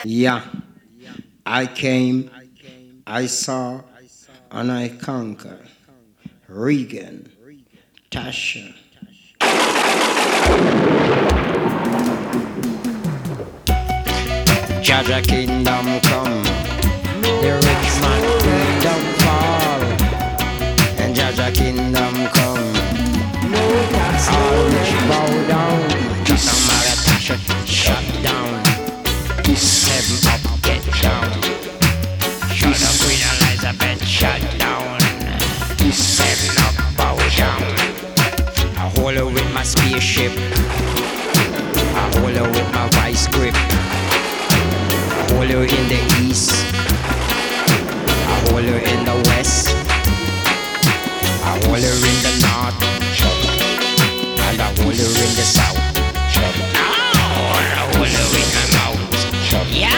Yeah, I came, I saw, and I conquered. Regan, Tasha. Jaja kingdom come, the rich man kingdom fall, and Jaja kingdom come, all rich bow down. Just a Tasha shut down, heaven up, get down. Shut up, Queen Elizabeth, shut down. Heaven up, bow down. I hold her with my spaceship, I hold her with my vice grip. I hold her in the east,